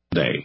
Day.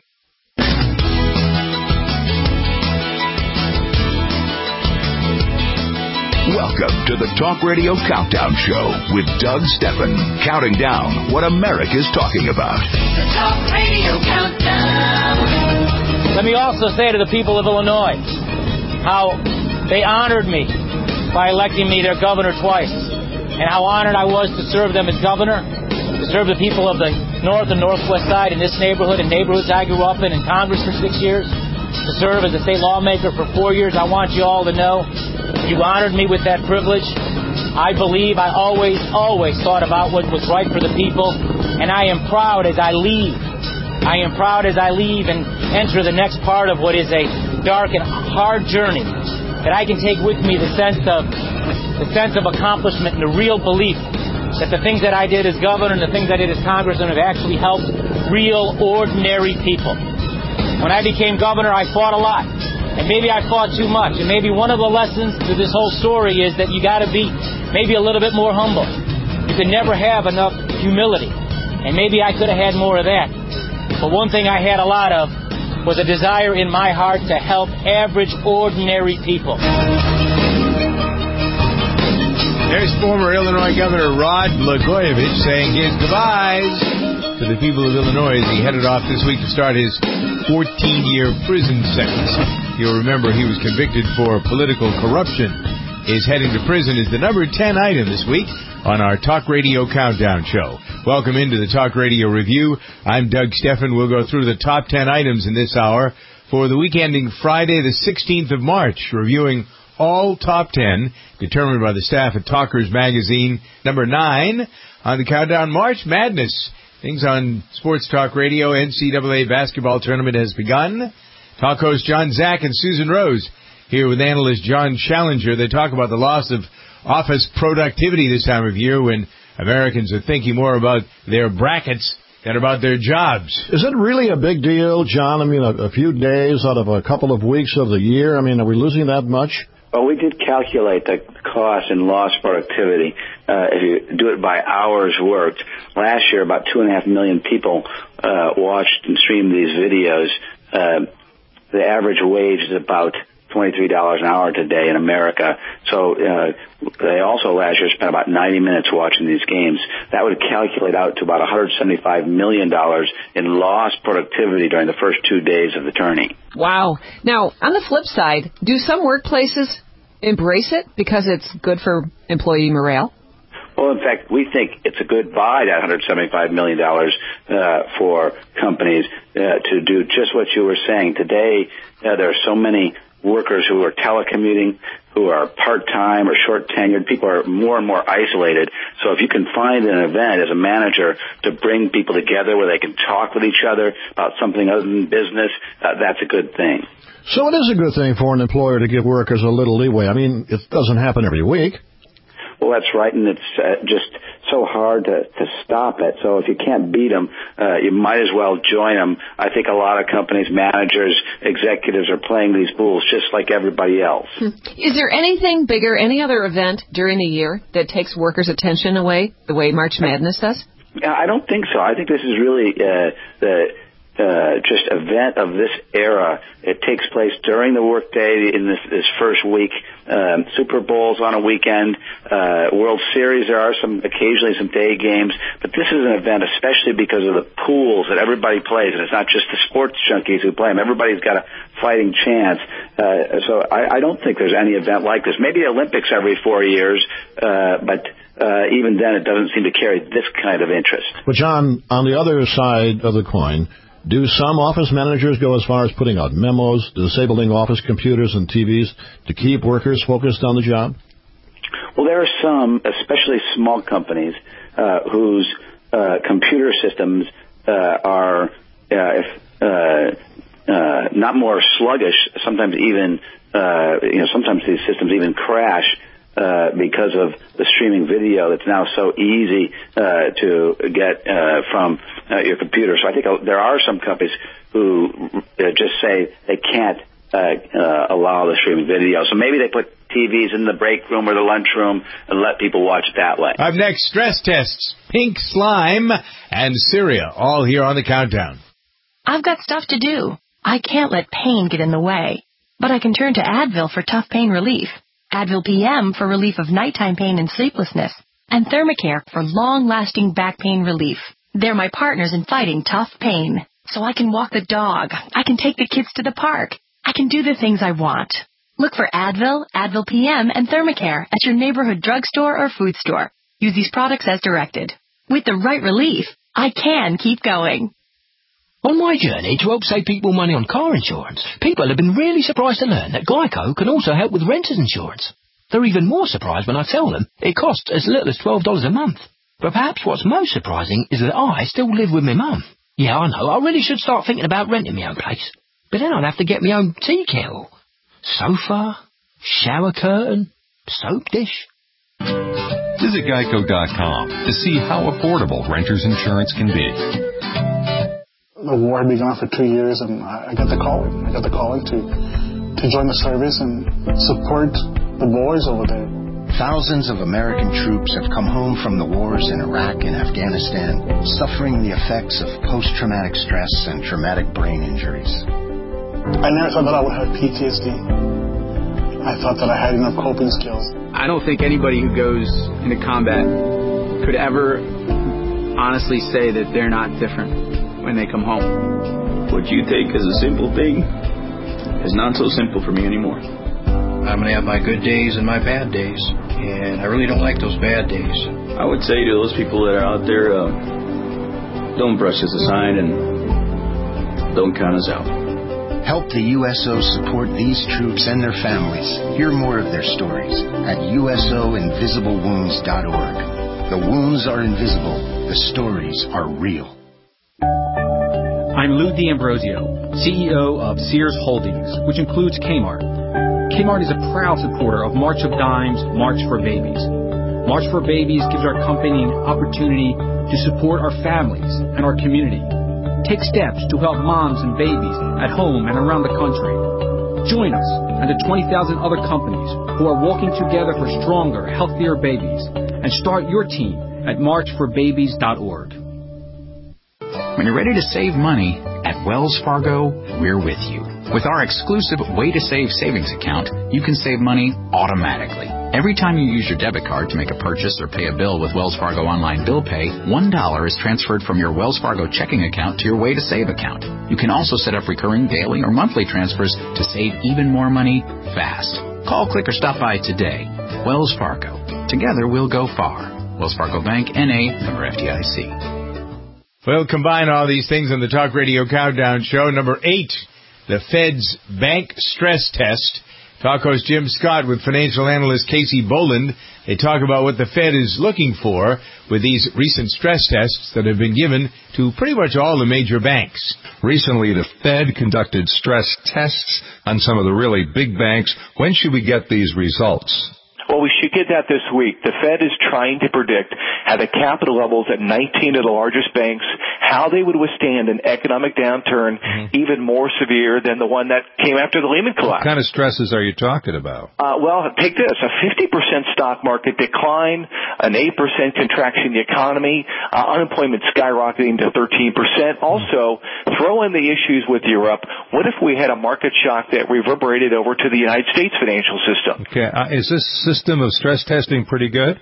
Welcome to the Talk Radio Countdown Show with Doug Stephan, counting down what America's talking about. The Talk Radio Countdown. Let me also say to the people of Illinois how they honored me by electing me their governor twice, and how honored I was to serve them as governor, to serve the people of the north and northwest side in this neighborhood and neighborhoods I grew up in Congress for 6 years, to serve as a state lawmaker for 4 years. I want you all to know you honored me with that privilege. I believe I always thought about what was right for the people, and I am proud as I leave. I am proud as I leave and enter the next part of what is a dark and hard journey, that I can take with me the sense of accomplishment and the real belief that the things that I did as governor and the things I did as congressman have actually helped real, ordinary people. When I became governor, I fought a lot. And maybe I fought too much. And maybe one of the lessons to this whole story is that you got to be maybe a little bit more humble. You can never have enough humility. And maybe I could have had more of that. But one thing I had a lot of was a desire in my heart to help average, ordinary people. There's former Illinois Governor Rod Blagojevich saying his goodbyes to the people of Illinois as he headed off this week to start his 14-year prison sentence. You'll remember he was convicted for political corruption. His heading to prison is the number 10 item this week on our Talk Radio Countdown Show. Welcome into the Talk Radio Review. I'm Doug Stephan. We'll go through the top 10 items in this hour for the week ending Friday the 16th of March, reviewing all top 10 determined by the staff at Talkers Magazine. Number 9 on the countdown, March Madness. Things on Sports Talk Radio. NCAA basketball tournament has begun. Talk host John Zack and Susan Rose here with analyst John Challenger. They talk about the loss of office productivity this time of year when Americans are thinking more about their brackets than about their jobs. Is it really a big deal, John? I mean, a few days out of a couple of weeks of the year? I mean, are we losing that much? Well, we did calculate the cost and lost productivity if you do it by hours worked. Last year, about 2.5 million people watched and streamed these videos. The average wage is about $23 an hour today in America. So they also last year spent about 90 minutes watching these games. That would calculate out to about $175 million in lost productivity during the first 2 days of the tourney. Wow. Now, on the flip side, do some workplaces embrace it because it's good for employee morale? Well, in fact, we think it's a good buy, that $175 million for companies to do just what you were saying. Today, there are so many workers who are telecommuting, who are part-time or short-tenured. People are more and more isolated. So if you can find an event as a manager to bring people together where they can talk with each other about something other than business, that's a good thing. So it is a good thing for an employer to give workers a little leeway. I mean, it doesn't happen every week. Well, that's right, and it's just so hard to stop it. So if you can't beat them, you might as well join them. I think a lot of companies, managers, executives are playing these fools just like everybody else. Is there anything bigger, any other event during the year that takes workers' attention away the way March Madness does? I don't think so. I think this is really the just event of this era. It takes place during the workday in this first week. Super Bowls on a weekend, World Series. There are occasionally some day games, but this is an event especially because of the pools that everybody plays, and it's not just the sports junkies who play them. Everybody's got a fighting chance. So I don't think there's any event like this. Maybe the Olympics every 4 years, but even then it doesn't seem to carry this kind of interest. But John, on the other side of the coin, do some office managers go as far as putting out memos, disabling office computers and TVs to keep workers focused on the job? Well, there are some, especially small companies, whose computer systems are not more sluggish. Sometimes even, sometimes these systems even crash because of the streaming video that's now so easy to get from your computer. So I think there are some companies who just say they can't allow the streaming video. So maybe they put TVs in the break room or the lunchroom and let people watch it that way. Up next, stress tests, pink slime, and Syria, all here on the countdown. I've got stuff to do. I can't let pain get in the way. But I can turn to Advil for tough pain relief, Advil PM for relief of nighttime pain and sleeplessness, and Thermacare for long-lasting back pain relief. They're my partners in fighting tough pain. So I can walk the dog. I can take the kids to the park. I can do the things I want. Look for Advil, Advil PM, and Thermacare at your neighborhood drugstore or food store. Use these products as directed. With the right relief, I can keep going. On my journey to help save people money on car insurance, people have been really surprised to learn that Geico can also help with renter's insurance. They're even more surprised when I tell them it costs as little as $12 a month. But perhaps what's most surprising is that I still live with my mum. Yeah, I know, I really should start thinking about renting my own place. But then I'd have to get my own tea kettle, sofa, shower curtain, soap dish. Visit Geico.com to see how affordable renter's insurance can be. The war had been gone for 2 years, and I got the calling. I got the calling to join the service and support the boys over there. Thousands of American troops have come home from the wars in Iraq and Afghanistan, suffering the effects of post-traumatic stress and traumatic brain injuries. I never thought that I would have PTSD. I thought that I had enough coping skills. I don't think anybody who goes into combat could ever honestly say that they're not different when they come home. What you take as a simple thing is not so simple for me anymore. I'm going to have my good days and my bad days, and I really don't like those bad days. I would say to those people that are out there, don't brush us aside and don't count us out. Help the USO support these troops and their families. Hear more of their stories at usoinvisiblewounds.org. The wounds are invisible. The stories are real. I'm Lou D'Ambrosio, CEO of Sears Holdings, which includes Kmart. Kmart is a proud supporter of March of Dimes, March for Babies. March for Babies gives our company an opportunity to support our families and our community. Take steps to help moms and babies at home and around the country. Join us and the 20,000 other companies who are working together for stronger, healthier babies, and start your team at marchforbabies.org. When you're ready to save money, at Wells Fargo, we're with you. With our exclusive Way to Save savings account, you can save money automatically. Every time you use your debit card to make a purchase or pay a bill with Wells Fargo Online Bill Pay, $1 is transferred from your Wells Fargo checking account to your Way to Save account. You can also set up recurring daily or monthly transfers to save even more money fast. Call, click, or stop by today. Wells Fargo. Together we'll go far. Wells Fargo Bank, N.A., member FDIC. We'll combine all these things on the Talk Radio Countdown Show. Number 8, the Fed's bank stress test. Talk host Jim Scott with financial analyst Casey Boland. They talk about what the Fed is looking for with these recent stress tests that have been given to pretty much all the major banks. Recently, the Fed conducted stress tests on some of the really big banks. When should we get these results? Well, we should get that this week. The Fed is trying to predict how the capital levels at 19 of the largest banks, how they would withstand an economic downturn even more severe than the one that came after the Lehman collapse. What kind of stresses are you talking about? Well, take this, a 50% stock market decline, an 8% contraction in the economy, unemployment skyrocketing to 13%. Also, throw in the issues with Europe. What if we had a market shock that reverberated over to the United States financial system? Okay, is this system of stress testing pretty good?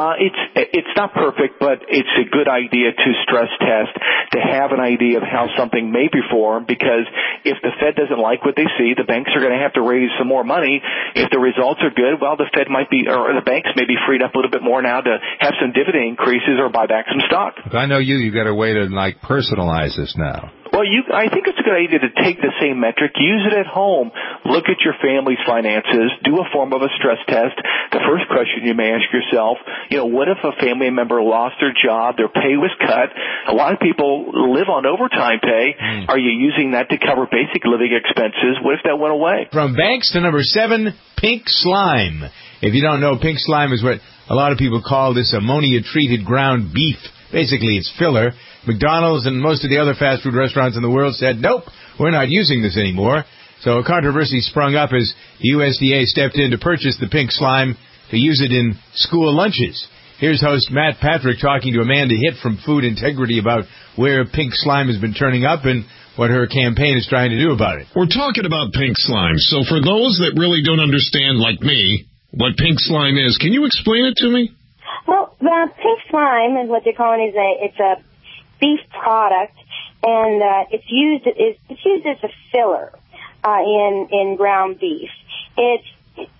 It's not perfect, but it's a good idea to stress test, to have an idea of how something may perform, because if the Fed doesn't like what they see, the banks are going to have to raise some more money. If the results are good, well, the Fed might be, or the banks may be freed up a little bit more now to have some dividend increases or buy back some stock. If I know you've got a way to, personalize this now. Well, I think it's a good idea to take the same metric, use it at home, look at your family's finances, do a form of a stress test. The first question you may ask yourself, what if a family member lost their job, their pay was cut? A lot of people live on overtime pay. Are you using that to cover basic living expenses? What if that went away? From banks to number 7, pink slime. If you don't know, pink slime is what a lot of people call this ammonia-treated ground beef. Basically, it's filler. McDonald's and most of the other fast food restaurants in the world said, nope, we're not using this anymore. So a controversy sprung up as the USDA stepped in to purchase the pink slime to use it in school lunches. Here's host Matt Patrick talking to Amanda Hitt from Food Integrity about where pink slime has been turning up and what her campaign is trying to do about it. We're talking about pink slime. So for those that really don't understand, like me, what pink slime is, can you explain it to me? Well, the pink slime is what they're calling it's a beef product, and it's used as a filler in ground beef. It's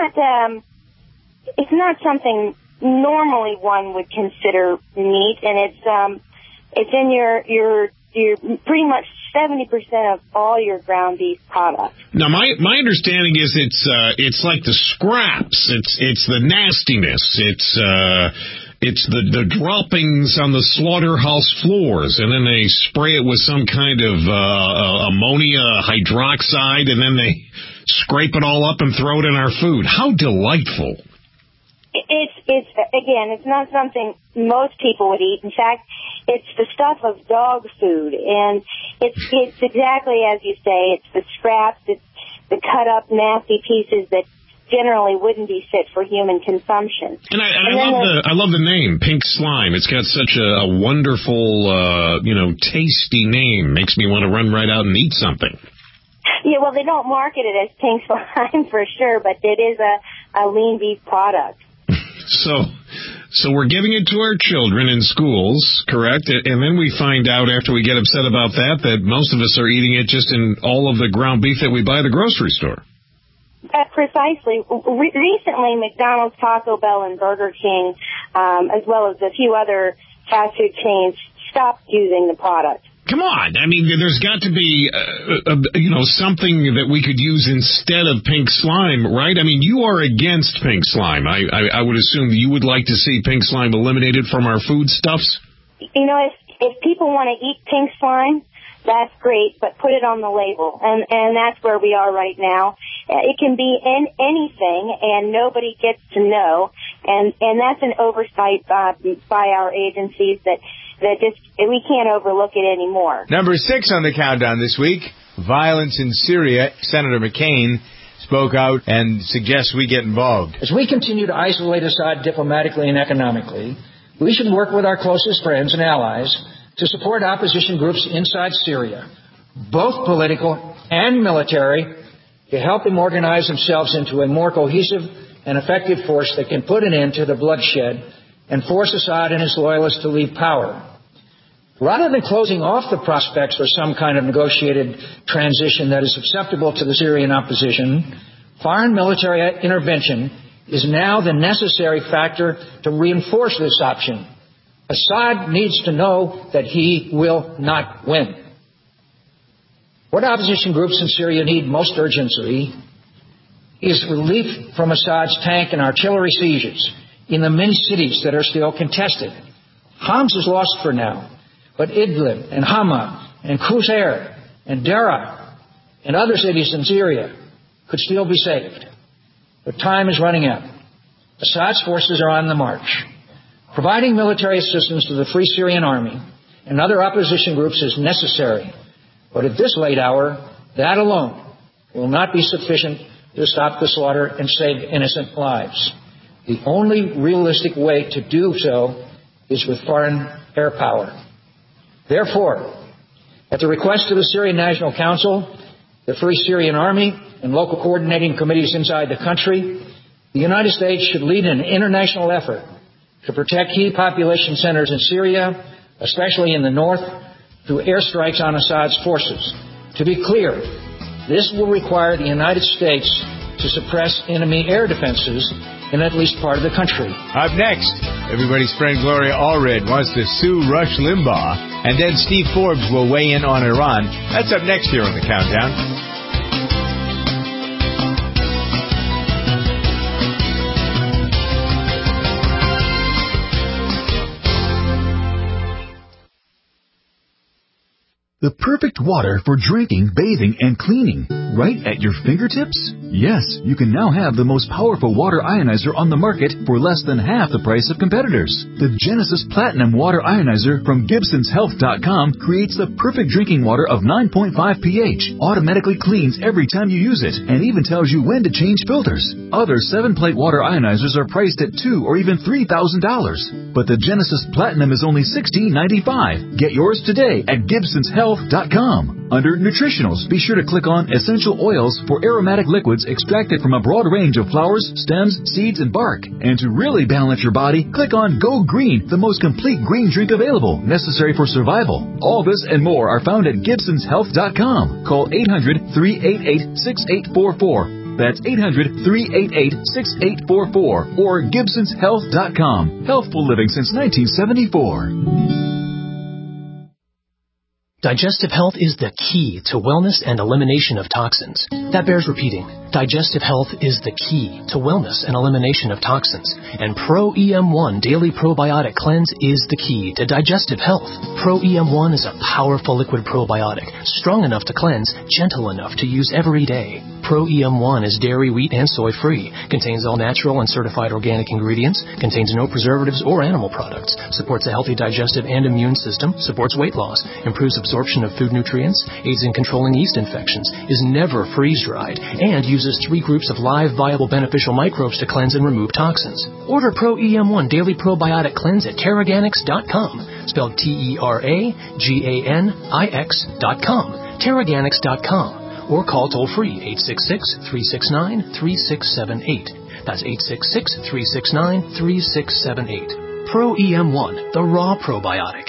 not something normally one would consider meat, and it's in your pretty much 70% of all your ground beef products. Now, my understanding is it's like the scraps. It's the nastiness. It's the droppings on the slaughterhouse floors, and then they spray it with some kind of ammonia hydroxide, and then they scrape it all up and throw it in our food. How delightful. It's not something most people would eat. In fact, it's the stuff of dog food, and it's exactly as you say. It's the scraps, it's the cut up nasty pieces that generally wouldn't be fit for human consumption. And I love the name, Pink Slime. It's got such a wonderful, tasty name. Makes me want to run right out and eat something. Yeah, well, they don't market it as pink slime for sure, but it is a lean beef product. So we're giving it to our children in schools, correct? And then we find out after we get upset about that most of us are eating it just in all of the ground beef that we buy at the grocery store. Precisely. Recently, McDonald's, Taco Bell, and Burger King, as well as a few other fast food chains, stopped using the product. Come on. I mean, there's got to be, something that we could use instead of pink slime, right? I mean, you are against pink slime. I would assume you would like to see pink slime eliminated from our foodstuffs. If people want to eat pink slime, that's great, but put it on the label. And that's where we are right now. It can be in anything, and nobody gets to know. And that's an oversight by our agencies that we can't overlook it anymore. Number 6 on the countdown this week, violence in Syria. Senator McCain spoke out and suggests we get involved. As we continue to isolate Assad diplomatically and economically, we should work with our closest friends and allies to support opposition groups inside Syria, both political and military, to help them organize themselves into a more cohesive and effective force that can put an end to the bloodshed and force Assad and his loyalists to leave power. Rather than closing off the prospects for some kind of negotiated transition that is acceptable to the Syrian opposition, foreign military intervention is now the necessary factor to reinforce this option. Assad needs to know that he will not win. What opposition groups in Syria need most urgently is relief from Assad's tank and artillery sieges in the many cities that are still contested. Homs is lost for now, but Idlib and Hama and Qusair and Daraa and other cities in Syria could still be saved. But time is running out. Assad's forces are on the march. Providing military assistance to the Free Syrian Army and other opposition groups is necessary, but at this late hour, that alone will not be sufficient to stop the slaughter and save innocent lives. The only realistic way to do so is with foreign air power. Therefore, at the request of the Syrian National Council, the Free Syrian Army, and local coordinating committees inside the country, the United States should lead an international effort to protect key population centers in Syria, especially in the north, through airstrikes on Assad's forces. To be clear, this will require the United States to suppress enemy air defenses in at least part of the country. Up next, everybody's friend Gloria Allred wants to sue Rush Limbaugh, and then Steve Forbes will weigh in on Iran. That's up next here on the Countdown. The perfect water for drinking, bathing, and cleaning. Right at your fingertips? Yes, you can now have the most powerful water ionizer on the market for less than half the price of competitors. The Genesis Platinum Water Ionizer from GibsonsHealth.com creates the perfect drinking water of 9.5 pH, automatically cleans every time you use it, and even tells you when to change filters. Other 7-plate water ionizers are priced at $2,000 or even $3,000. But the Genesis Platinum is only $16.95. Get yours today at GibsonsHealth.com. Under Nutritionals, be sure to click on Essential Oils for aromatic liquids extracted from a broad range of flowers, stems, seeds, and bark. And to really balance your body, click on Go Green, the most complete green drink available, necessary for survival. All this and more are found at GibsonsHealth.com. Call 800-388-6844. That's 800-388-6844 or GibsonsHealth.com. Healthful living since 1974. Digestive health is the key to wellness and elimination of toxins. That bears repeating. Digestive health is the key to wellness and elimination of toxins. And Pro EM1 Daily Probiotic Cleanse is the key to digestive health. Pro EM1 is a powerful liquid probiotic, strong enough to cleanse, gentle enough to use every day. Pro EM1 is dairy, wheat, and soy-free, contains all natural and certified organic ingredients, contains no preservatives or animal products, supports a healthy digestive and immune system, supports weight loss, improves absorption of food nutrients, aids in controlling yeast infections, is never freeze-dried, and uses 3 groups of live, viable, beneficial microbes to cleanse and remove toxins. Order Pro EM1 Daily Probiotic Cleanse at Teraganix.com, spelled Teraganix.com, Teraganix.com. Or call toll-free 866-369-3678. That's 866-369-3678. Pro EM1, the raw probiotic.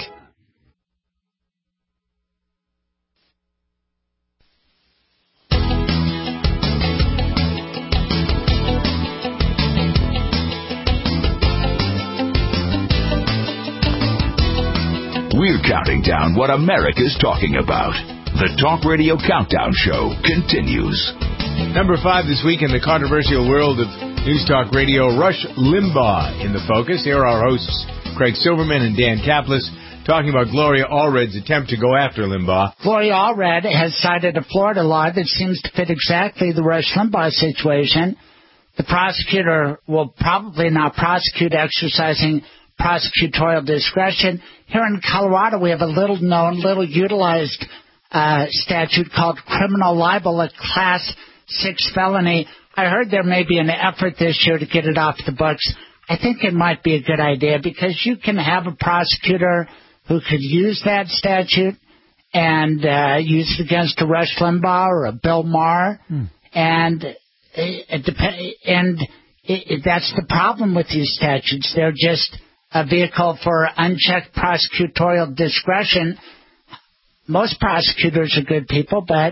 We're counting down what America's talking about. The Talk Radio Countdown Show continues. Number 5 this week in the controversial world of News Talk Radio, Rush Limbaugh in the focus. Here are our hosts, Craig Silverman and Dan Kaplis, talking about Gloria Allred's attempt to go after Limbaugh. Gloria Allred has cited a Florida law that seems to fit exactly the Rush Limbaugh situation. The prosecutor will probably not prosecute, exercising prosecutorial discretion. Here in Colorado, we have a little-known, little-utilized statute called criminal libel, a Class 6 felony. I heard there may be an effort this year to get it off the books. I think it might be a good idea because you can have a prosecutor who could use that statute and use it against a Rush Limbaugh or a Bill Maher, and that's the problem with these statutes. They're just a vehicle for unchecked prosecutorial discretion. Most prosecutors are good people, but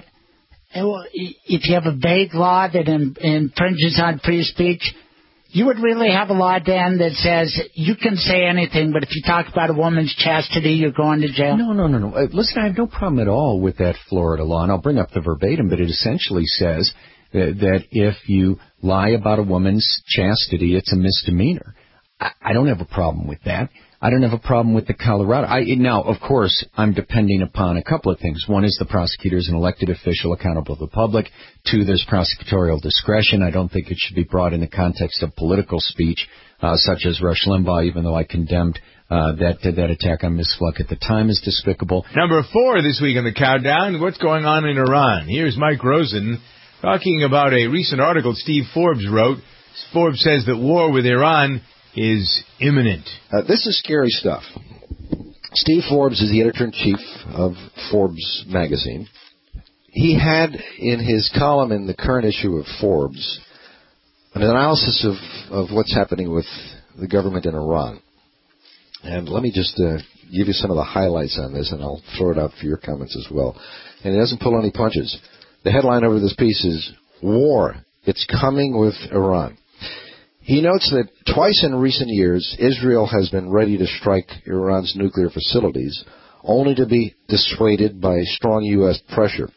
if you have a vague law that infringes on free speech, you would really have a law, Dan, that says you can say anything, but if you talk about a woman's chastity, you're going to jail. No. Listen, I have no problem at all with that Florida law, and I'll bring up the verbatim, but it essentially says that if you lie about a woman's chastity, it's a misdemeanor. I don't have a problem with that. I don't have a problem with the Colorado. Now, of course, I'm depending upon a couple of things. One is the prosecutor is an elected official accountable to the public. 2, there's prosecutorial discretion. I don't think it should be brought in the context of political speech, such as Rush Limbaugh, even though I condemned that attack on Ms. Fluck at the time is despicable. Number 4 this week on the countdown, what's going on in Iran? Here's Mike Rosen talking about a recent article Steve Forbes wrote. Forbes says that war with Iran is imminent. This is scary stuff. Steve Forbes is the editor-in-chief of Forbes magazine. He had in his column in the current issue of Forbes an analysis of what's happening with the government in Iran. And let me just give you some of the highlights on this, and I'll throw it out for your comments as well. And it doesn't pull any punches. The headline over this piece is, War, It's Coming with Iran. He notes that twice in recent years, Israel has been ready to strike Iran's nuclear facilities, only to be dissuaded by strong U.S. pressure.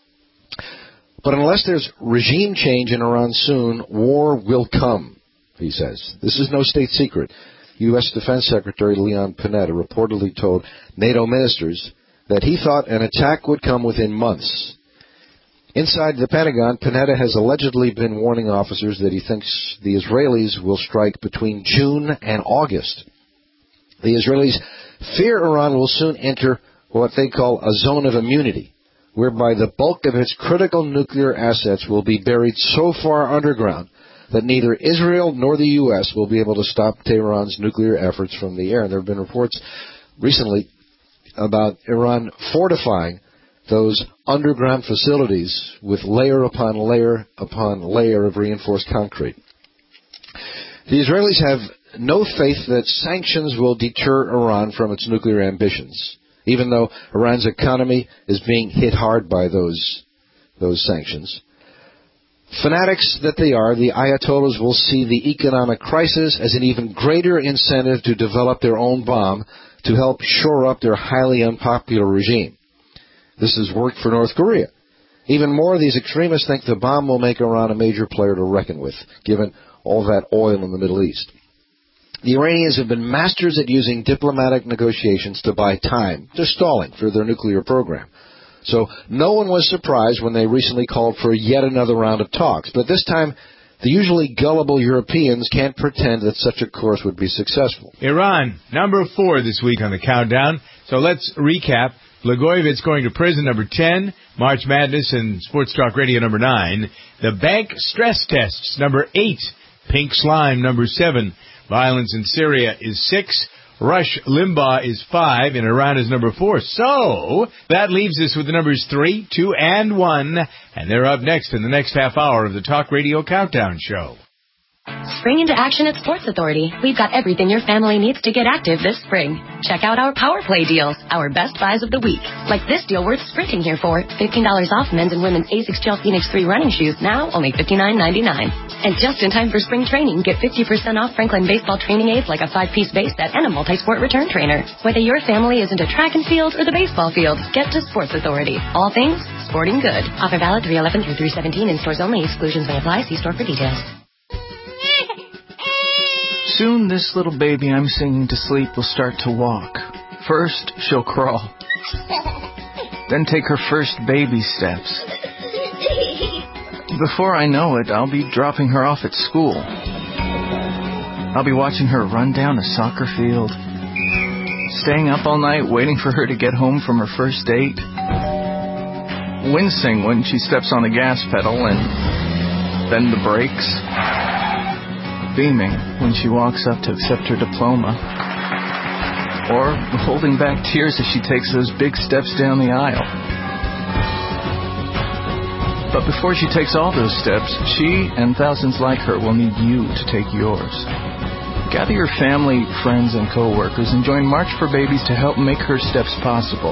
But unless there's regime change in Iran soon, war will come, he says. This is no state secret. U.S. Defense Secretary Leon Panetta reportedly told NATO ministers that he thought an attack would come within months. Inside the Pentagon, Panetta has allegedly been warning officers that he thinks the Israelis will strike between June and August. The Israelis fear Iran will soon enter what they call a zone of immunity, whereby the bulk of its critical nuclear assets will be buried so far underground that neither Israel nor the U.S. will be able to stop Tehran's nuclear efforts from the air. And there have been reports recently about Iran fortifying those underground facilities with layer upon layer upon layer of reinforced concrete. The Israelis have no faith that sanctions will deter Iran from its nuclear ambitions, even though Iran's economy is being hit hard by those sanctions. Fanatics that they are, the Ayatollahs will see the economic crisis as an even greater incentive to develop their own bomb to help shore up their highly unpopular regime. This has worked for North Korea. Even more, these extremists think the bomb will make Iran a major player to reckon with, given all that oil in the Middle East. The Iranians have been masters at using diplomatic negotiations to buy time. They're stalling for their nuclear program. So no one was surprised when they recently called for yet another round of talks. But this time, the usually gullible Europeans can't pretend that such a course would be successful. Iran, number 4 this week on the countdown. So let's recap. Blagojevich going to prison, number 10. March Madness and Sports Talk Radio, number 9. The bank stress tests, number 8. Pink slime, number 7. Violence in Syria is 6. Rush Limbaugh is 5, and Iran is number 4. So that leaves us with the numbers 3, 2, and 1, and they're up next in the next half hour of the Talk Radio Countdown Show. Spring into action at Sports Authority. We've got everything your family needs to get active this spring. Check out our Power Play deals, our best buys of the week. Like this deal worth sprinting here for. $15 off men's and women's ASICS Gel Phoenix 3 running shoes, now only $59.99. And just in time for spring training, get 50% off Franklin baseball training aids like a 5-piece base set and a multi-sport return trainer. Whether your family is into track and field or the baseball field, get to Sports Authority. All things sporting good. Offer valid 3/11 through 3/17 in stores only. Exclusions may apply. See store for details. Soon this little baby I'm singing to sleep will start to walk. First, she'll crawl. Then take her first baby steps. Before I know it, I'll be dropping her off at school. I'll be watching her run down a soccer field, staying up all night waiting for her to get home from her first date, wincing when she steps on the gas pedal and then the brakes, beaming when she walks up to accept her diploma, or holding back tears as she takes those big steps down the aisle. But before she takes all those steps, she and thousands like her will need you to take yours. Gather your family, friends, and co-workers and join March for Babies to help make her steps possible.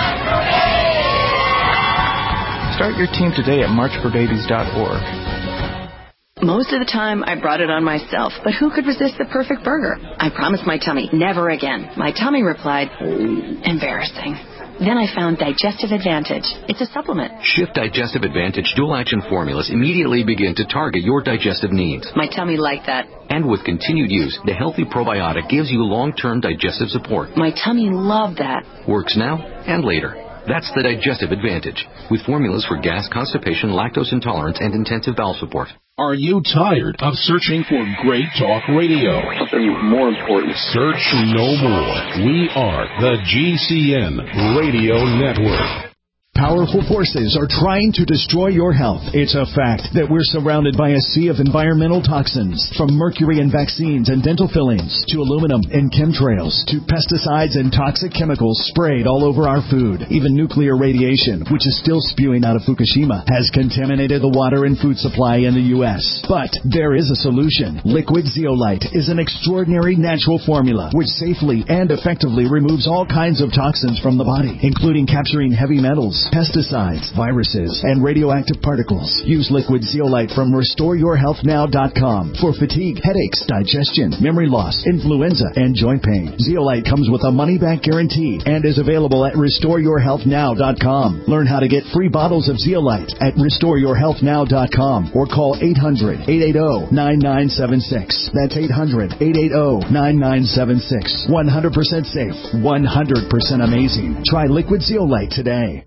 Start your team today at marchforbabies.org. Most of the time, I brought it on myself, but who could resist the perfect burger? I promised my tummy, never again. My tummy replied, embarrassing. Then I found Digestive Advantage. It's a supplement. Shift Digestive Advantage Dual Action Formulas immediately begin to target your digestive needs. My tummy liked that. And with continued use, the Healthy Probiotic gives you long-term digestive support. My tummy loved that. Works now and later. That's the Digestive Advantage, with formulas for gas, constipation, lactose intolerance, and intensive bowel support. Are you tired of searching for great talk radio? Something more important. Search no more. We are the GCN Radio Network. Powerful forces are trying to destroy your health. It's a fact that we're surrounded by a sea of environmental toxins, from mercury in vaccines and dental fillings, to aluminum in chemtrails, to pesticides and toxic chemicals sprayed all over our food. Even nuclear radiation, which is still spewing out of Fukushima, has contaminated the water and food supply in the U.S. But there is a solution. Liquid Zeolite is an extraordinary natural formula which safely and effectively removes all kinds of toxins from the body, including capturing heavy metals, pesticides, viruses, and radioactive particles. Use Liquid Zeolite from RestoreYourHealthNow.com for fatigue, headaches, digestion, memory loss, influenza, and joint pain. Zeolite comes with a money-back guarantee and is available at RestoreYourHealthNow.com. Learn how to get free bottles of Zeolite at RestoreYourHealthNow.com or call 800-880-9976. That's 800-880-9976. 100% safe, 100% amazing. Try Liquid Zeolite today.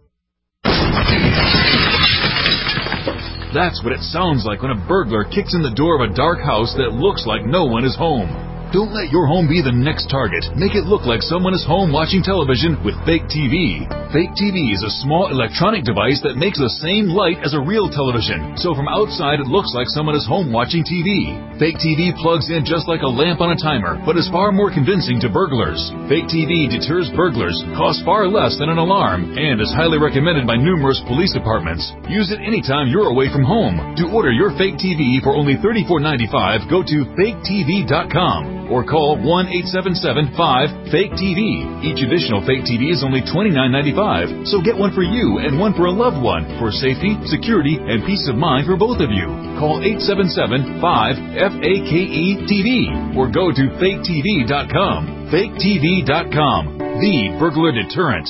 That's what it sounds like when a burglar kicks in the door of a dark house that looks like no one is home. Don't let your home be the next target. Make it look like someone is home watching television with Fake TV. Fake TV is a small electronic device that makes the same light as a real television. So from outside, it looks like someone is home watching TV. Fake TV plugs in just like a lamp on a timer, but is far more convincing to burglars. Fake TV deters burglars, costs far less than an alarm, and is highly recommended by numerous police departments. Use it anytime you're away from home. To order your Fake TV for only $34.95, go to faketv.com or call 1-877-5-FAKE-TV. Each additional Fake TV is only $29.95, so get one for you and one for a loved one for safety, security, and peace of mind for both of you. Call 877-5-FAKE-TV or go to faketv.com. faketv.com, the burglar deterrent.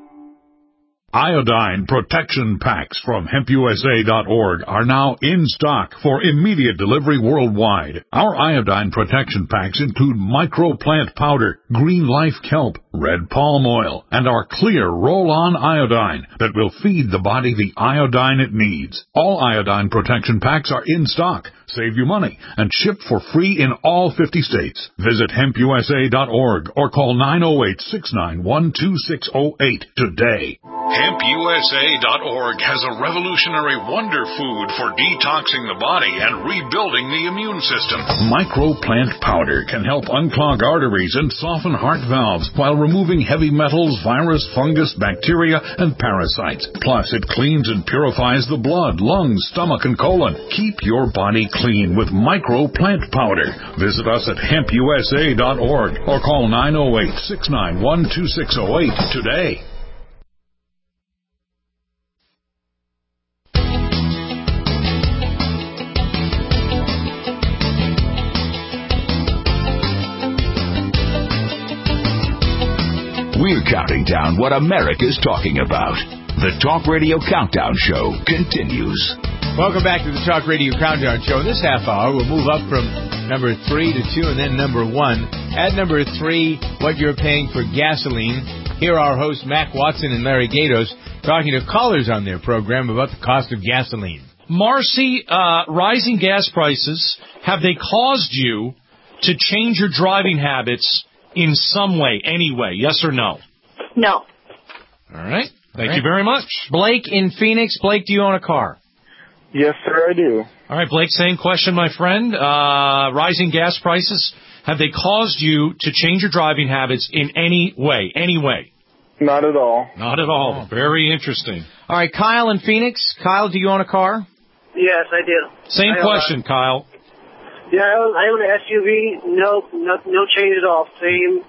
Iodine protection packs from hempusa.org are now in stock for immediate delivery worldwide. Our iodine protection packs include microplant powder, green life kelp, red palm oil, and our clear roll-on iodine that will feed the body the iodine it needs. All iodine protection packs are in stock. Save you money and shipped for free in all 50 states. Visit hempusa.org or call 908-691-2608 today. HempUSA.org has a revolutionary wonder food for detoxing the body and rebuilding the immune system. Microplant powder can help unclog arteries and soften heart valves while removing heavy metals, virus, fungus, bacteria, and parasites. Plus, it cleans and purifies the blood, lungs, stomach, and colon. Keep your body clean with Microplant powder. Visit us at HempUSA.org or call 908-691-2608 today. We're counting down what America's talking about. The Talk Radio Countdown Show continues. Welcome back to the Talk Radio Countdown Show. In this half hour, we'll move up from number 3 to 2 and then number 1. At number 3, what you're paying for gasoline. Here are our hosts, Mac Watson and Larry Gatos, talking to callers on their program about the cost of gasoline. Marcy, rising gas prices, have they caused you to change your driving habits in some way, any way, yes or no? No. All right. Thank you very much. Blake in Phoenix. Blake, do you own a car? Yes, sir, I do. All right, Blake, same question, my friend. Rising gas prices, have they caused you to change your driving habits in any way? Any way? Not at all. Not at all. Very interesting. All right, Kyle in Phoenix. Kyle, do you own a car? Yes, I do. Same question, Kyle. Yeah, I own an SUV. No change at all. Same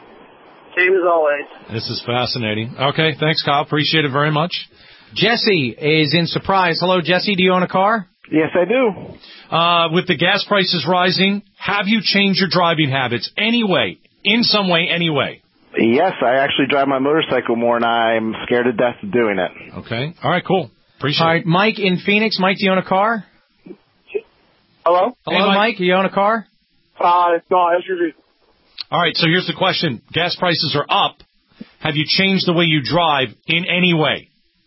as always. This is fascinating. Okay, thanks, Kyle. Appreciate it very much. Jesse is in Surprise. Hello, Jesse. Do you own a car? Yes, I do. With the gas prices rising, have you changed your driving habits anyway, in some way, anyway? Yes, I actually drive my motorcycle more, and I'm scared to death of doing it. Okay. All right, cool. Appreciate it. All right, Mike in Phoenix. Mike, do you own a car? Hello? Hello, Mike. Do you own a car? No, SUV. All right, so here's the question. Gas prices are up. Have you changed the way you drive in any way?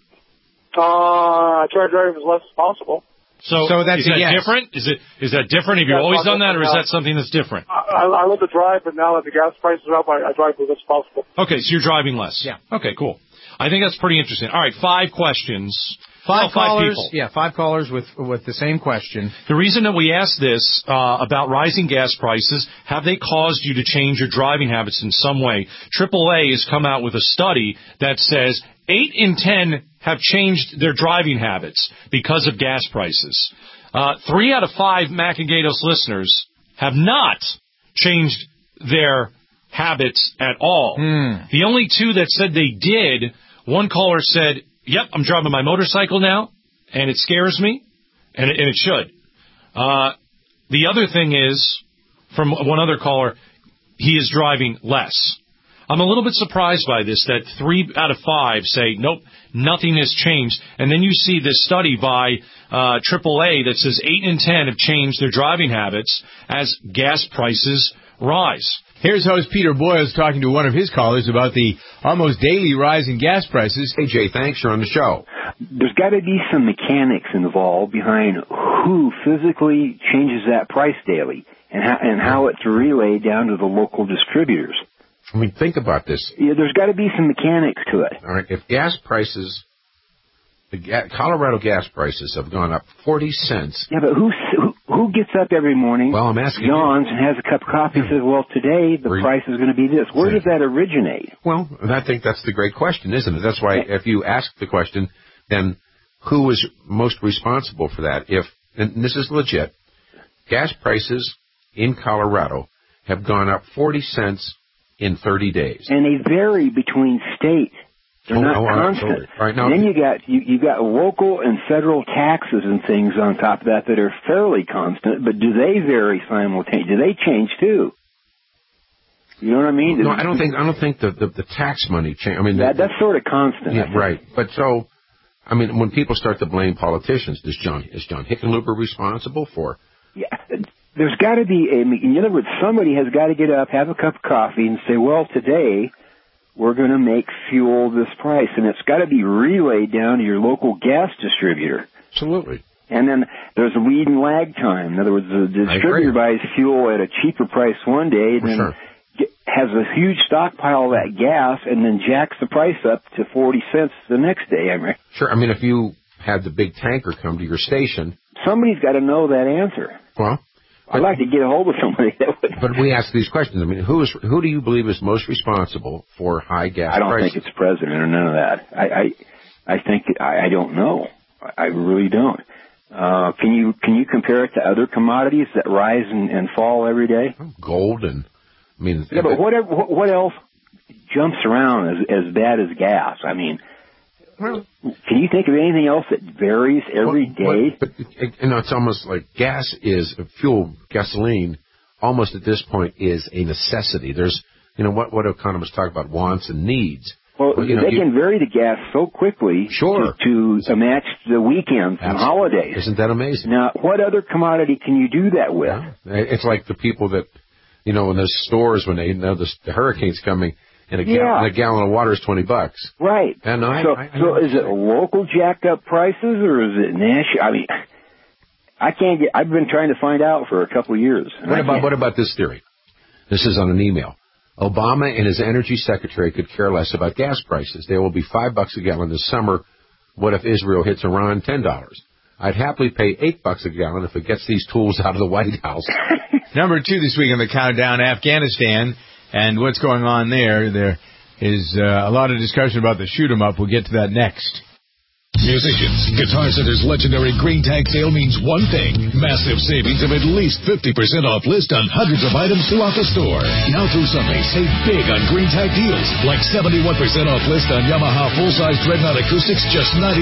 I try to drive as less as possible. So that's is that yes. different? Is that different? Have you always done that, or is that something that's different? I love to drive, but now that the gas prices are up, I drive as less as possible. Okay, so you're driving less. Yeah. Okay, cool. I think that's pretty interesting. All right, 5 questions. Five callers. People. Yeah, 5 callers with the same question. The reason that we asked this about rising gas prices, have they caused you to change your driving habits in some way? AAA has come out with a study that says 8 in 10 have changed their driving habits because of gas prices. 3 out of 5 Mac and Gatos listeners have not changed their habits at all. The only 2 that said they did, one caller said, yep, I'm driving my motorcycle now, and it scares me, and it should. The other thing is, from one other caller, he is driving less. I'm a little bit surprised by this, that 3 out of 5 say, nope, nothing has changed. And then you see this study by AAA that says 8 in 10 have changed their driving habits as gas prices rise. Here's host Peter Boyles talking to one of his callers about the almost daily rise in gas prices. Hey, Jay, thanks. You're on the show. there's got to be some mechanics involved behind who physically changes that price daily and how it's relayed down to the local distributors. I mean, think about this. Yeah, there's got to be some mechanics to it. All right, if gas prices, Colorado gas prices have gone up 40 cents. Yeah, but who gets up every morning, well, I'm asking yawns, and has a cup of coffee and says, well, today the price is going to be this. Where does that originate? Well, I think that's the great question, isn't it? That's why if you ask the question, then who is most responsible for that? And this is legit, gas prices in Colorado have gone up 40 cents in 30 days. And they vary between states. They're not constant. Right, now, and then you got local and federal taxes and things on top of that are fairly constant, but do they vary simultaneously? Do they change too? You know what I mean? No, I don't think the tax money change. I mean that's sort of constant. Yeah, right. But so, I mean, when people start to blame politicians, is John Hickenlooper responsible for? Yeah. There's got to be in other words, somebody has got to get up, have a cup of coffee, and say, well, today we're going to make fuel this price. And it's got to be relayed down to your local gas distributor. Absolutely. And then there's a lead and lag time. In other words, the distributor buys fuel at a cheaper price one day, and then has a huge stockpile of that gas, and then jacks the price up to 40 cents the next day. Sure. I mean, if you had the big tanker come to your station, somebody's got to know that answer. Well, I'd like to get a hold of somebody that would. But we ask these questions. I mean, who do you believe is most responsible for high gas prices? I don't think it's the president or none of that. I think I don't know. I really don't. Can you compare it to other commodities that rise and fall every day? Gold and I mean. Yeah, but what else jumps around as bad as gas? I mean. Well, can you think of anything else that varies every day? But it's almost like gasoline, almost at this point is a necessity. There's, what economists talk about wants and needs. Well, they can vary the gas so quickly to match the weekends and holidays. Isn't that amazing? Now, what other commodity can you do that with? Yeah. It's like the people that, in the stores when they know the hurricane's coming. And a gallon of water is $20. Right. And so is it local jacked up prices or is it national? I mean, I've been trying to find out for a couple of years. What about this theory? This is on an email. Obama and his energy secretary could care less about gas prices. They will be $5 a gallon this summer. What if Israel hits Iran $10? I'd happily pay $8 a gallon if it gets these tools out of the White House. Number 2 this week on the countdown, Afghanistan. And what's going on there? There is a lot of discussion about the shoot 'em up. We'll get to that next. Musicians, Guitar Center's legendary Green Tag sale means one thing: massive savings of at least 50% off list on hundreds of items throughout the store. Now through Sunday, save big on Green Tag deals, like 71% off list on Yamaha full-size Dreadnought acoustics, just $99.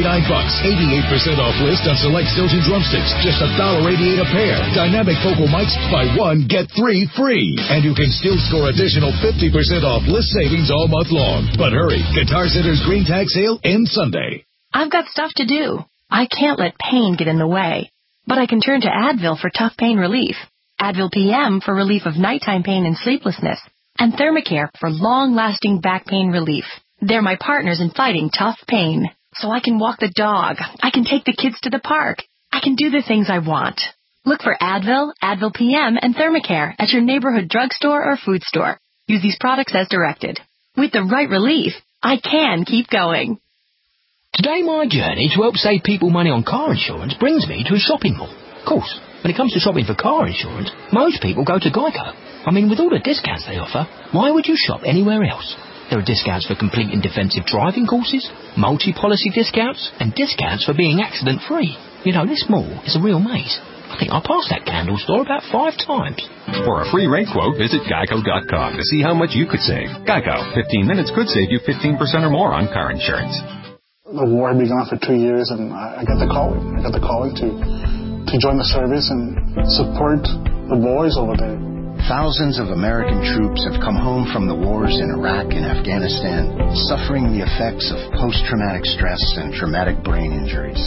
88% off list on select Stilton drumsticks, just $1.88 a pair. Dynamic vocal mics, buy one, get 3 free. And you can still score additional 50% off list savings all month long. But hurry, Guitar Center's Green Tag sale ends Sunday. I've got stuff to do. I can't let pain get in the way. But I can turn to Advil for tough pain relief, Advil PM for relief of nighttime pain and sleeplessness, and Thermacare for long-lasting back pain relief. They're my partners in fighting tough pain. So I can walk the dog. I can take the kids to the park. I can do the things I want. Look for Advil, Advil PM, and Thermacare at your neighborhood drugstore or food store. Use these products as directed. With the right relief, I can keep going. Today, my journey to help save people money on car insurance brings me to a shopping mall. Of course, when it comes to shopping for car insurance, most people go to Geico. I mean, with all the discounts they offer, why would you shop anywhere else? There are discounts for complete and defensive driving courses, multi-policy discounts, and discounts for being accident-free. This mall is a real maze. I think I passed that candle store about 5 times. For a free rate quote, visit Geico.com to see how much you could save. Geico, 15 minutes could save you 15% or more on car insurance. The war had been gone for 2 years, and I got the calling. I got the calling to join the service and support the boys over there. Thousands of American troops have come home from the wars in Iraq and Afghanistan, suffering the effects of post-traumatic stress and traumatic brain injuries.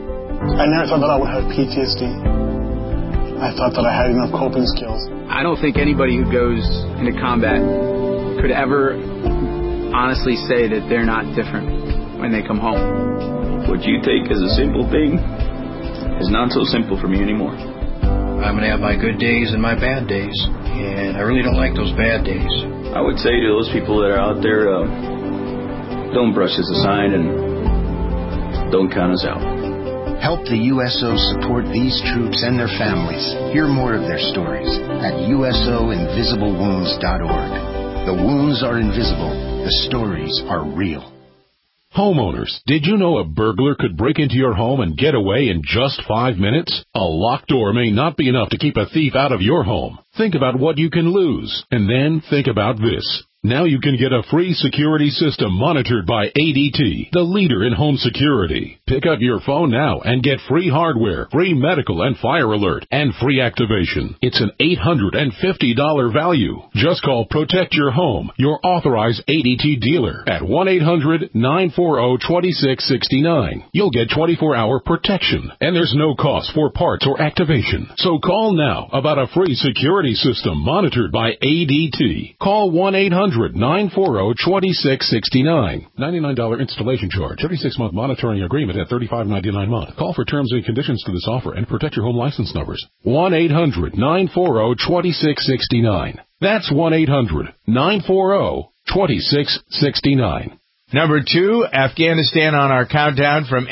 I never thought that I would have PTSD. I thought that I had enough coping skills. I don't think anybody who goes into combat could ever honestly say that they're not different when they come home. What what you take as a simple thing is not so simple for me anymore. I'm going to have my good days and my bad days, and I really don't like those bad days. I would say to those people that are out there, don't brush us aside and don't count us out. Help the USO support these troops and their families. Hear more of their stories at usoinvisiblewounds.org. The wounds are invisible. The stories are real. Homeowners, did you know a burglar could break into your home and get away in just 5 minutes? A locked door may not be enough to keep a thief out of your home. Think about what you can lose, and then think about this. Now you can get a free security system monitored by ADT, the leader in home security. Pick up your phone now and get free hardware, free medical and fire alert, and free activation. It's an $850 value. Just call Protect Your Home, your authorized ADT dealer, at 1-800-940-2669. You'll get 24-hour protection, and there's no cost for parts or activation. So call now about a free security system monitored by ADT. Call 1-800-940-2669. $99 installation charge. 36-month monitoring agreement at $35.99 a month. Call for terms and conditions to this offer and protect your home license numbers. 1-800-940-2669. That's 1-800-940-2669. Number 2, Afghanistan on our countdown from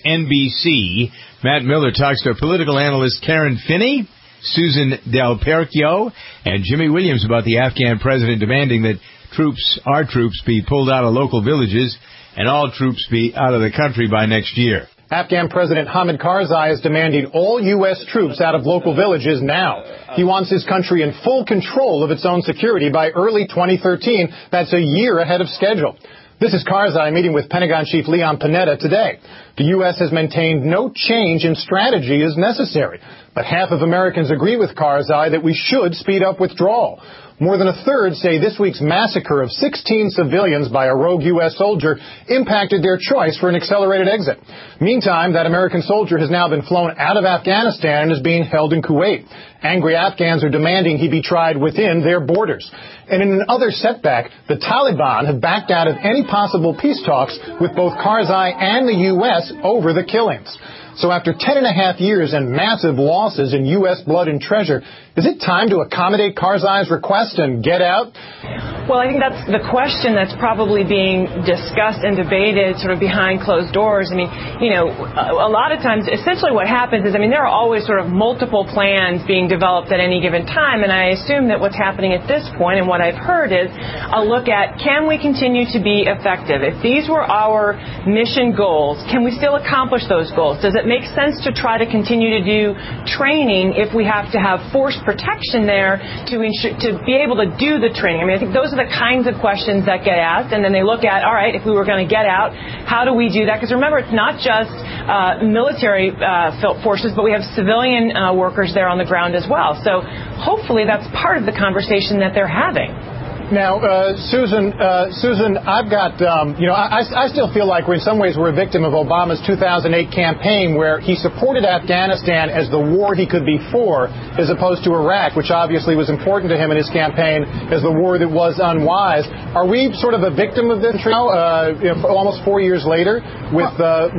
MSNBC. Matt Miller talks to political analyst Karen Finney, Susan Del Percio, and Jimmy Williams about the Afghan president demanding that our troops be pulled out of local villages and all troops be out of the country by next year. Afghan President Hamid Karzai is demanding all U.S. troops out of local villages now. He wants his country in full control of its own security by early 2013. That's a year ahead of schedule. This is Karzai meeting with Pentagon Chief Leon Panetta today. The U.S. has maintained no change in strategy is necessary, but half of Americans agree with Karzai that we should speed up withdrawal. More than a third say this week's massacre of 16 civilians by a rogue U.S. soldier impacted their choice for an accelerated exit. Meantime, that American soldier has now been flown out of Afghanistan and is being held in Kuwait. Angry Afghans are demanding he be tried within their borders. And in another setback, the Taliban have backed out of any possible peace talks with both Karzai and the U.S. over the killings. So after 10.5 years and massive losses in U.S. blood and treasure, is it time to accommodate Karzai's request and get out? Well, I think that's the question that's probably being discussed and debated sort of behind closed doors. I mean, a lot of times, essentially what happens is, there are always sort of multiple plans being developed at any given time, and I assume that what's happening at this point, and what I've heard is a look at, can we continue to be effective? If these were our mission goals, can we still accomplish those goals? Does it make sense to try to continue to do training if we have to have force protection there to be able to do the training? I think those are the kinds of questions that get asked, and then they look at, all right, if we were going to get out, how do we do that? Because remember, it's not just military forces, but we have civilian workers there on the ground as well. So hopefully that's part of the conversation that they're having. Now, Susan, I've got, I still feel like in some ways we're a victim of Obama's 2008 campaign where he supported Afghanistan as the war he could be for, as opposed to Iraq, which obviously was important to him in his campaign as the war that was unwise. Are we sort of a victim of this now, almost 4 years later, with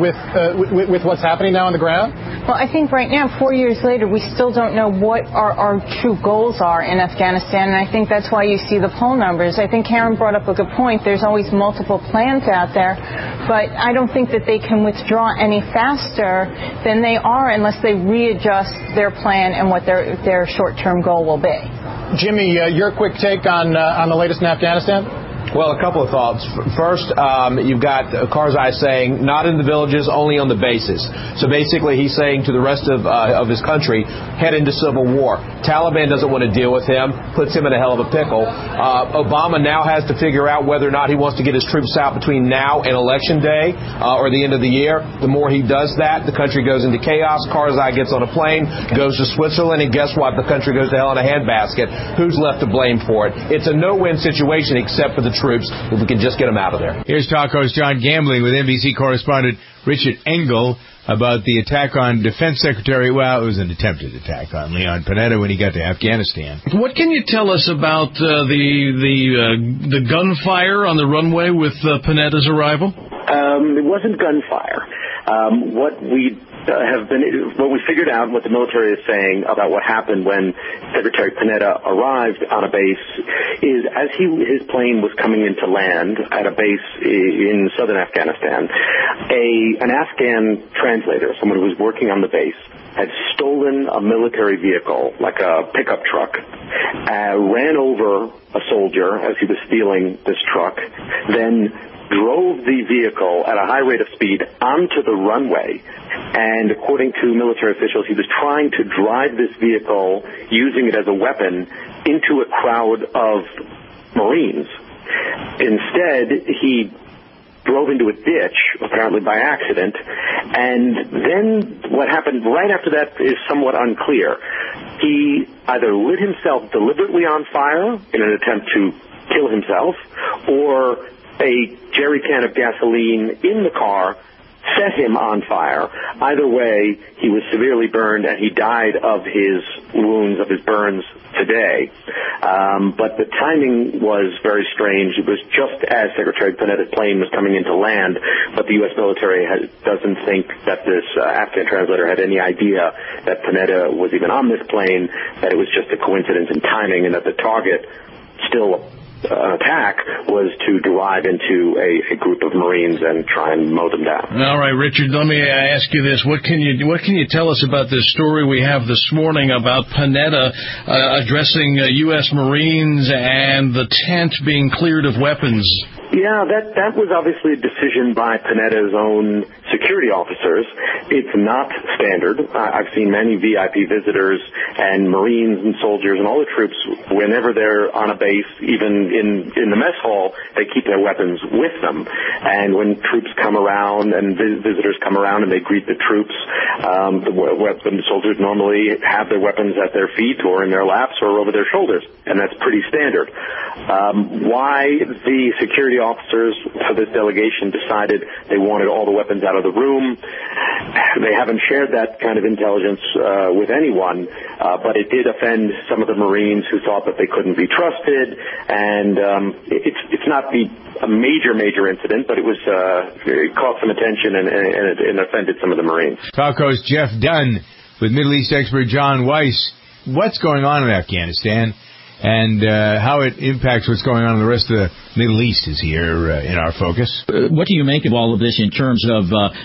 what's happening now on the ground? Well, I think right now, 4 years later, we still don't know what our true goals are in Afghanistan, and I think that's why you see the poll numbers. I think Karen brought up a good point. There's always multiple plans out there, but I don't think that they can withdraw any faster than they are unless they readjust their plan and what their short-term goal will be. Jimmy, your quick take on the latest in Afghanistan? Well, a couple of thoughts. First, you've got Karzai saying not in the villages, only on the bases. So basically he's saying to the rest of his country, head into civil war. Taliban doesn't want to deal with him, puts him in a hell of a pickle. Obama now has to figure out whether or not he wants to get his troops out between now and Election Day or the end of the year. The more he does that, the country goes into chaos. Karzai gets on a plane, goes to Switzerland, and guess what? The country goes to hell in a handbasket. Who's left to blame for it? It's a no-win situation except for the troops, if we can just get them out of there. Here's talk host John Gambling with NBC correspondent Richard Engel about the attack on Defense Secretary, well, it was an attempted attack on Leon Panetta when he got to Afghanistan. What can you tell us about the gunfire on the runway with Panetta's arrival? It wasn't gunfire. What we figured out, what the military is saying about what happened when Secretary Panetta arrived on a base, is as his plane was coming into land at a base in southern Afghanistan, an Afghan translator, someone who was working on the base, had stolen a military vehicle, like a pickup truck, ran over a soldier as he was stealing this truck, then drove the vehicle at a high rate of speed onto the runway. And according to military officials, he was trying to drive this vehicle, using it as a weapon, into a crowd of Marines. Instead, he drove into a ditch, apparently by accident, and then what happened right after that is somewhat unclear. He either lit himself deliberately on fire in an attempt to kill himself, or a jerry can of gasoline in the car set him on fire. Either way, he was severely burned, and he died of his wounds, of his burns today. But the timing was very strange. It was just as Secretary Panetta's plane was coming into land, but the U.S. military doesn't think that this Afghan translator had any idea that Panetta was even on this plane, that it was just a coincidence in timing, and that the target, still attack, was to drive into a group of Marines and try and mow them down. All right, Richard, let me ask you this. What can you tell us about this story we have this morning about Panetta addressing U.S. Marines and the tent being cleared of weapons? Yeah, that was obviously a decision by Panetta's own security officers. It's not standard. I've seen many VIP visitors and Marines and soldiers and all the troops, whenever they're on a base, even in the mess hall, they keep their weapons with them. And when troops come around and visitors come around and they greet the troops, the soldiers normally have their weapons at their feet or in their laps or over their shoulders, and that's pretty standard. Why the security officers for this delegation decided they wanted all the weapons out of the room, they haven't shared that kind of intelligence with anyone, but it did offend some of the Marines who thought that they couldn't be trusted, and it's not a major incident, but it caught some attention and it offended some of the Marines. Talco's Jeff Dunn with Middle East expert John Weiss. What's going on in Afghanistan? And how it impacts what's going on in the rest of the Middle East is here in our focus. What do you make of all of this in terms of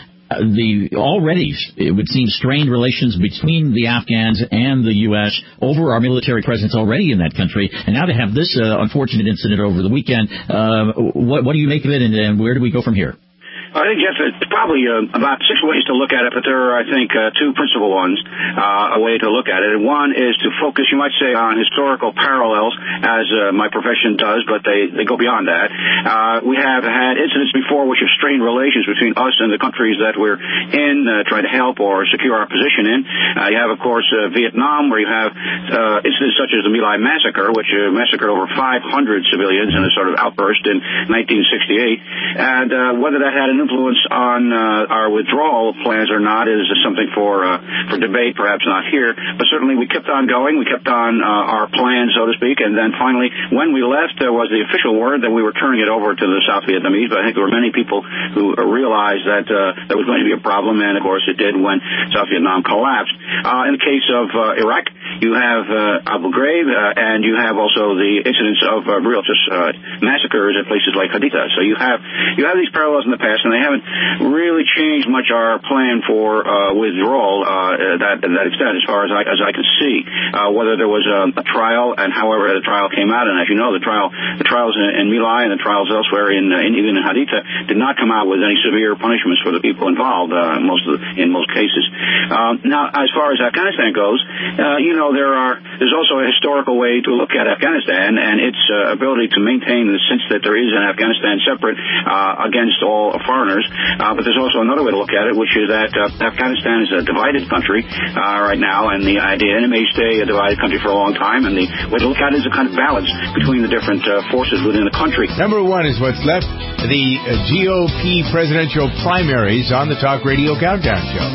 the already, it would seem, strained relations between the Afghans and the U.S. over our military presence already in that country, and now to have this unfortunate incident over the weekend? What do you make of it, and where do we go from here? I think, Jeff, it's probably about 6 ways to look at it, but there are, I think, 2 principal ones, a way to look at it. And one is to focus, you might say, on historical parallels, as my profession does, but they go beyond that. We have had incidents before which have strained relations between us and the countries that we're in, trying to help or secure our position in. You have, of course, Vietnam, where you have incidents such as the My Lai massacre, which massacred over 500 civilians in a sort of outburst in 1968. And whether that had an influence on our withdrawal plans or not is something for debate, perhaps not here. But certainly we kept on going. We kept on our plan, so to speak. And then finally, when we left, there was the official word that we were turning it over to the South Vietnamese. But I think there were many people who realized that there was going to be a problem. And, of course, it did when South Vietnam collapsed. In the case of Iraq, you have Abu Ghraib, and you have also the incidents of real massacres at places like Haditha. So you have these parallels in the past, and they haven't really changed much our plan for withdrawal that extent, as far as I can see. Whether there was a trial, and however the trial came out, and as you know, the trials in My Lai and the trials elsewhere, even in Haditha, did not come out with any severe punishments for the people involved in most cases. Now, as far as Afghanistan goes, there's also a historical way to look at Afghanistan and its ability to maintain the sense that there is an Afghanistan separate against all foreigners. But there's also another way to look at it, which is that Afghanistan is a divided country right now, and the idea, and it may stay a divided country for a long time, and the way to look at it is a kind of balance between the different forces within the country. Number 1 is what's left, the GOP presidential primaries on the Talk Radio Countdown Show.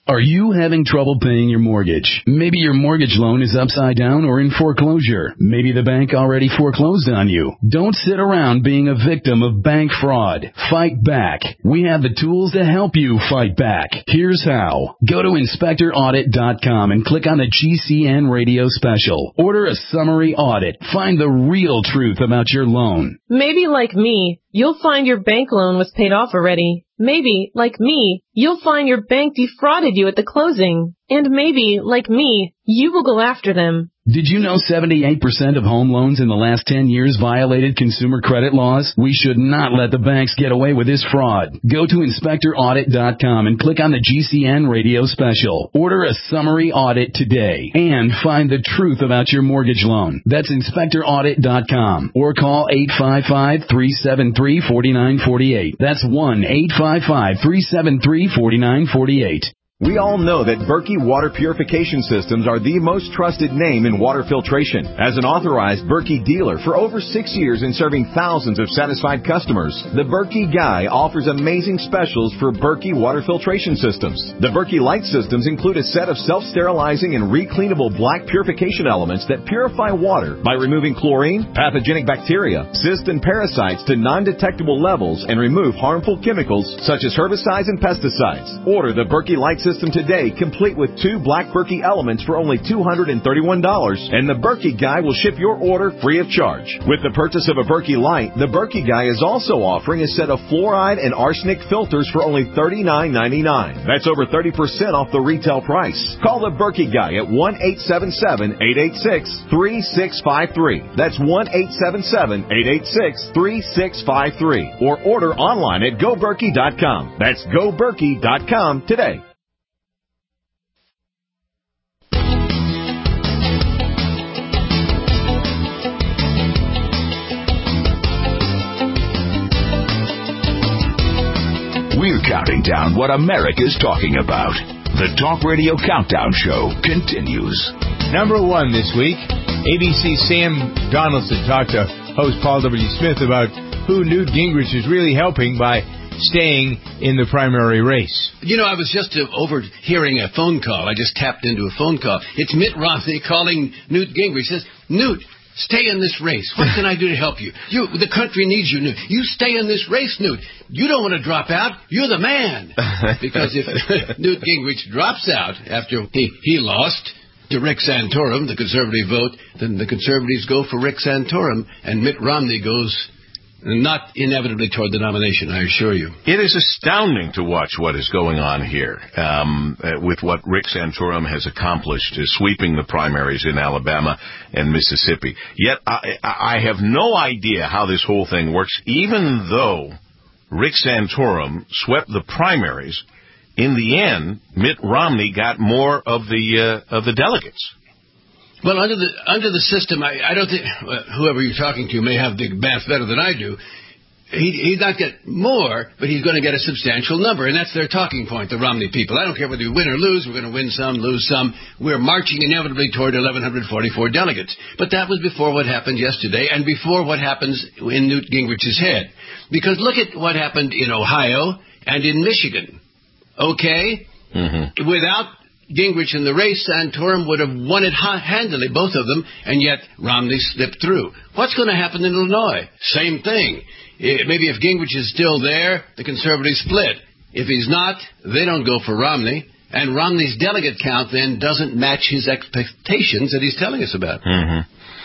Are you having trouble paying your mortgage? Maybe your mortgage loan is upside down or in foreclosure. Maybe the bank already foreclosed on you. Don't sit around being a victim of bank fraud. Fight back. We have the tools to help you fight back. Here's how. Go to InspectorAudit.com and click on the GCN radio special. Order a summary audit. Find the real truth about your loan. Maybe like me, you'll find your bank loan was paid off already. Maybe, like me, you'll find your bank defrauded you at the closing. And maybe, like me, you will go after them. Did you know 78% of home loans in the last 10 years violated consumer credit laws? We should not let the banks get away with this fraud. Go to InspectorAudit.com and click on the GCN radio special. Order a summary audit today and find the truth about your mortgage loan. That's InspectorAudit.com or call 855-373-4948. That's 1-855-373-4948. We all know that Berkey Water Purification Systems are the most trusted name in water filtration. As an authorized Berkey dealer for over 6 years and serving thousands of satisfied customers, the Berkey Guy offers amazing specials for Berkey Water Filtration Systems. The Berkey Light Systems include a set of self-sterilizing and recleanable black purification elements that purify water by removing chlorine, pathogenic bacteria, cysts, and parasites to non-detectable levels and remove harmful chemicals such as herbicides and pesticides. Order the Berkey Light System today, complete with 2 black Berkey elements for only $231, and the Berkey Guy will ship your order free of charge. With the purchase of a Berkey Light, the Berkey Guy is also offering a set of fluoride and arsenic filters for only $39.99. That's over 30% off the retail price. Call the Berkey Guy at 1-877-886-3653. That's 1-877-886-3653. Or order online at GoBerkey.com. That's GoBerkey.com today. We're counting down what America's talking about. The Talk Radio Countdown Show continues. Number 1 this week, ABC Sam Donaldson talked to host Paul W. Smith about who Newt Gingrich is really helping by staying in the primary race. You know, I was just overhearing a phone call. I just tapped into a phone call. It's Mitt Romney calling Newt Gingrich. He says, Newt, stay in this race. What can I do to help you? The country needs you, Newt. You stay in this race, Newt. You don't want to drop out. You're the man. Because if Newt Gingrich drops out after he lost to Rick Santorum, the conservative vote, then the conservatives go for Rick Santorum, and Mitt Romney goes not inevitably toward the nomination, I assure you. It is astounding to watch what is going on here with what Rick Santorum has accomplished, sweeping the primaries in Alabama and Mississippi. Yet I have no idea how this whole thing works, even though Rick Santorum swept the primaries. In the end, Mitt Romney got more of the delegates. Well, under the system, I don't think whoever you're talking to may have the math better than I do. He'd not get more, but he's going to get a substantial number, and that's their talking point, the Romney people. I don't care whether we win or lose. We're going to win some, lose some. We're marching inevitably toward 1,144 delegates. But that was before what happened yesterday and before what happens in Newt Gingrich's head. Because look at what happened in Ohio and in Michigan. Okay? Mm-hmm. Without Gingrich in the race, Santorum would have won it handily, both of them, and yet Romney slipped through. What's going to happen in Illinois? Same thing. Maybe if Gingrich is still there, the conservatives split. If he's not, they don't go for Romney, and Romney's delegate count then doesn't match his expectations that he's telling us about. Mm-hmm.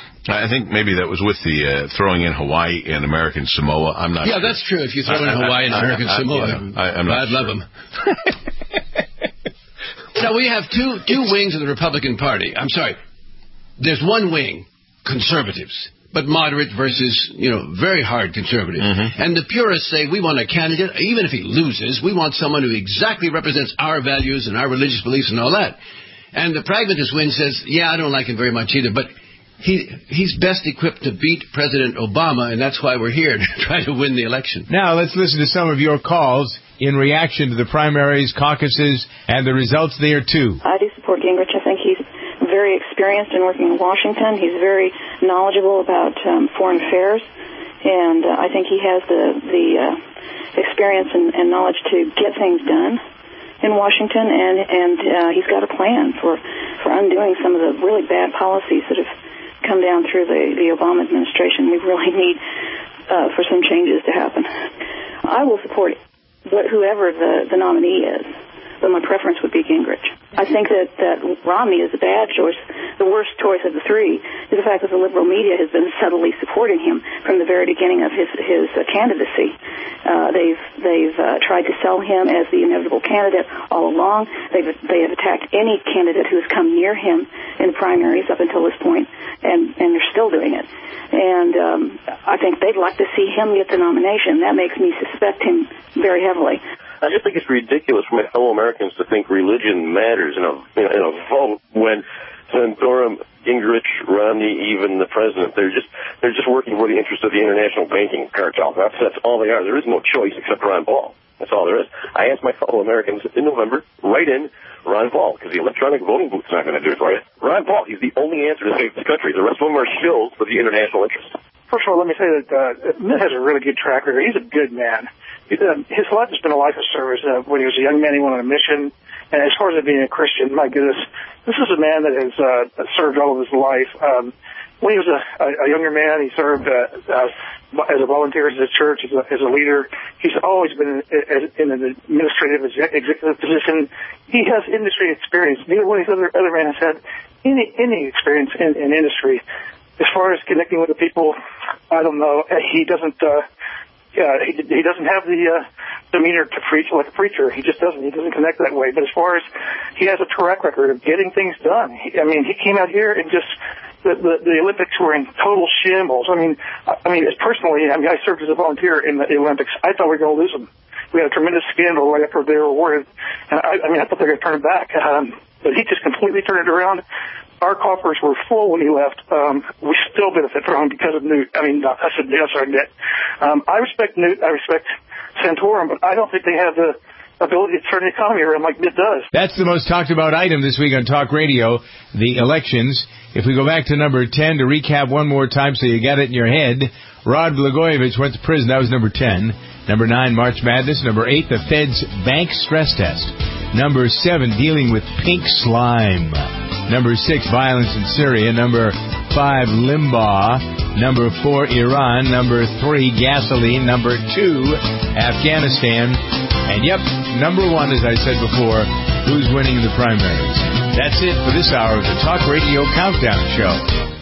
I think maybe that was with the throwing in Hawaii and American Samoa. I'm not. Yeah, sure. That's true. If you throw in Hawaii and American Samoa, I'd love them. Now, we have two wings of the Republican Party. I'm sorry. There's one wing, conservatives, but moderate versus, very hard conservative. Mm-hmm. And the purists say, we want a candidate, even if he loses, we want someone who exactly represents our values and our religious beliefs and all that. And the pragmatist wing says, yeah, I don't like him very much either, but he's best equipped to beat President Obama, and that's why we're here, to try to win the election. Now, let's listen to some of your calls in reaction to the primaries, caucuses, and the results there, too. I do support Gingrich. I think he's very experienced in working in Washington. He's very knowledgeable about foreign affairs, and I think he has the experience and knowledge to get things done. in Washington, and he's got a plan for undoing some of the really bad policies that have come down through the Obama administration. We really need for some changes to happen. I will support whoever the nominee is, but my preference would be Gingrich. I think that Romney is a bad choice. The worst choice of the three is the fact that the liberal media has been subtly supporting him from the very beginning of his candidacy. They've tried to sell him as the inevitable candidate all along. They have attacked any candidate who has come near him in the primaries up until this point, and they're still doing it. And I think they'd like to see him get the nomination. That makes me suspect him very heavily. I just think it's ridiculous for my fellow Americans to think religion matters in a vote when Santorum, Gingrich, Romney, even the president, they're just working for the interest of the international banking cartel. That's all they are. There is no choice except Ron Paul. That's all there is. I asked my fellow Americans in November, write in Ron Paul, because the electronic voting booth's not going to do it for you. Ron Paul, he's the only answer to save this country. The rest of them are shills for the international interest. First of all, let me say that Mitt has a really good track record. He's a good man. His life has been a life of service. When he was a young man, he went on a mission. And as far as being a Christian, my goodness, this is a man that has served all of his life. When he was a younger man, he served as a volunteer at his church, as a leader. He's always been in an administrative executive position. He has industry experience. Neither one of these other men has had any experience in industry. As far as connecting with the people, I don't know. He doesn't. He doesn't have the demeanor to preach like a preacher. He just doesn't. He doesn't connect that way. But as far as he has a track record of getting things done, he came out here and just the Olympics were in total shambles. Personally, I served as a volunteer in the Olympics. I thought we were going to lose them. We had a tremendous scandal right after they were awarded, and I thought they were going to turn it back. But he just completely turned it around. Our coffers were full when he left. We still benefit from him because of Newt. I respect Newt. I respect Santorum, but I don't think they have the ability to turn the economy around like Newt does. That's the most talked about item this week on Talk Radio, the elections. If we go back to number 10 to recap one more time so you got it in your head, Rod Blagojevich went to prison. That was number 10. Number 9, March Madness. Number 8, the Fed's bank stress test. Number 7, dealing with pink slime. Number 6, violence in Syria. Number 5, Limbaugh. Number 4, Iran. Number 3, gasoline. Number 2, Afghanistan. And yep, number 1, as I said before, who's winning the primaries. That's it for this hour of the Talk Radio Countdown Show.